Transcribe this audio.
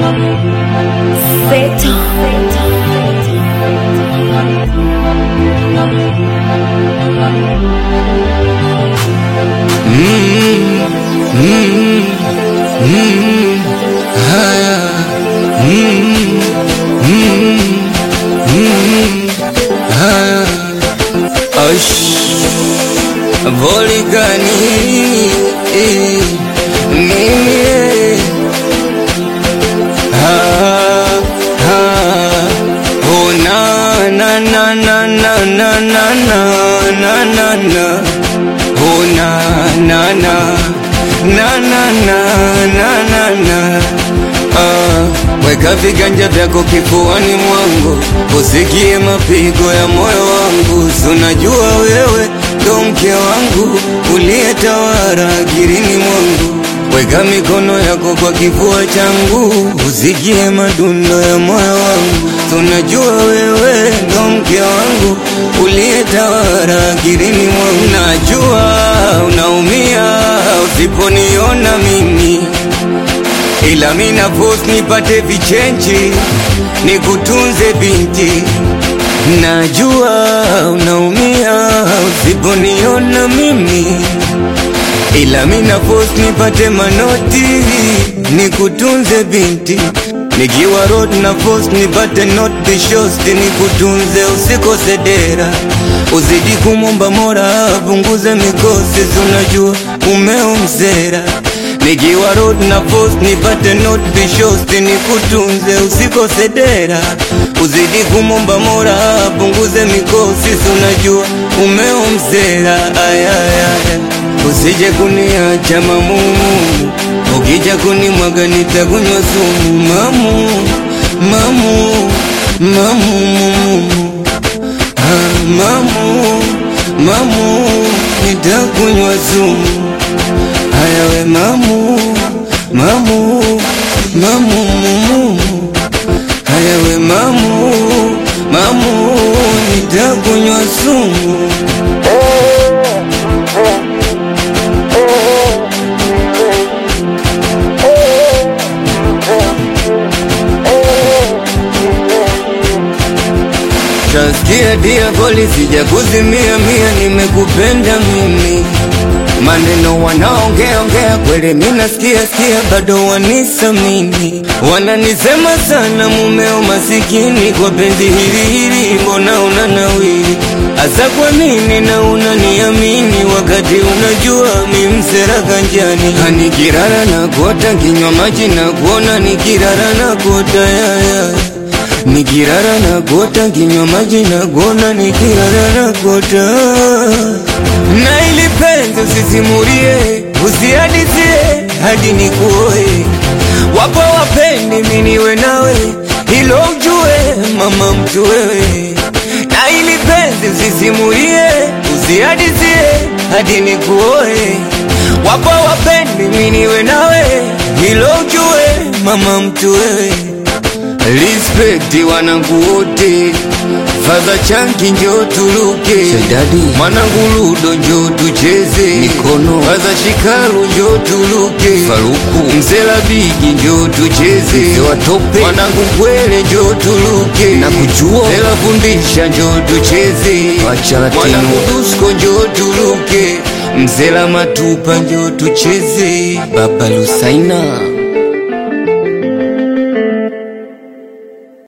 Voligani mimi oh na na na na na na na na na na oh na na na na na na na na weka viganja vyako kifuani mwangu, usikie mapigo ya moyo wangu. Unajua wewe ndo mke wangu uliyetawala akilini mwangu. Weka mikono yako kwa kifua changu, usikie madundo ya moyo wangu. Unajua wewe ndo mke wangu uliyetawala akilini mwangu. Najua unaumia usiponiona mimi, ila mina post nipate vichenji nikutunze binti. Najua unaumia usiponiona mimi, ila mina post nipate manoti nikutunze binti. Nikiwa road na post nipate not bishosti nikutunze usikose dera. Uzidi kumomba Mola punguze mikosi, unajua umeumzera. Nikiwa road na post nipate not bishosti nikutunze usikose dera. Uzidi kumomba Mola punguze mikosi, unajua umeumzera. Usije kuniacha mamumu, ukija kunimwaga nitakunywa sumu. Mamu, mamu, mamu, mamu, mamu, nitakunywa sumu. Haya we mamu, mamu, mamu, haya we mamu, mamu, nitakunywa sumu. Shasikia dia polisi ja kuzimia mia, nimekupenda mimi. Maneno wanaongea kweli mina sikia bado wanisamini. Wananisema sana mumeo masikini, kwa penzi hili mbona unanawiri. Asa kwa nini na unaniamini wakati unajua mi msera kanjani. Nikirara na kuota kinywa maji na kuona, nikirara na kuota yaya. Nikirara na kuota kinywa maji na kuona, nikirara na kuota. Na ili penzi usisimulie, usihadisie hadi nikuoe. Wapo wapendi mimi niwe nawe, hilo ujue mama mtu wewe. Na ili penzi usisimulie, usihadisie hadi nikuoe. Wapo wapendi mimi niwe nawe, hilo ujue mama mtu wewe. Respect wanangu wote, Faza Chanki njo tuluke, mwanangu Ludo njo tucheze mikono, Faza Shikaru njo tuluke, Faruku Mzela Bigi njo tucheze watope, mwanangu Kwele njo tuluke, na kujua Mzela Fundisha njo tucheze, mwanangu Dusko njo tuluke, Mzela Matupa njo tucheze, Baba Lusaina.